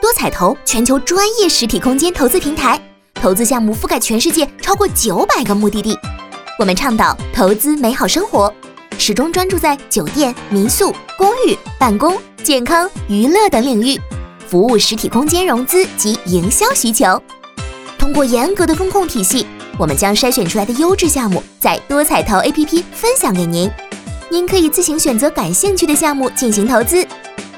多彩投全球专业实体空间投资平台，投资项目覆盖全世界超过900个目的地。我们倡导投资美好生活，始终专注在酒店、民宿、公寓、办公、健康、娱乐等领域，服务实体空间融资及营销需求。通过严格的风控体系，我们将筛选出来的优质项目在多彩投 APP 分享给您，您可以自行选择感兴趣的项目进行投资。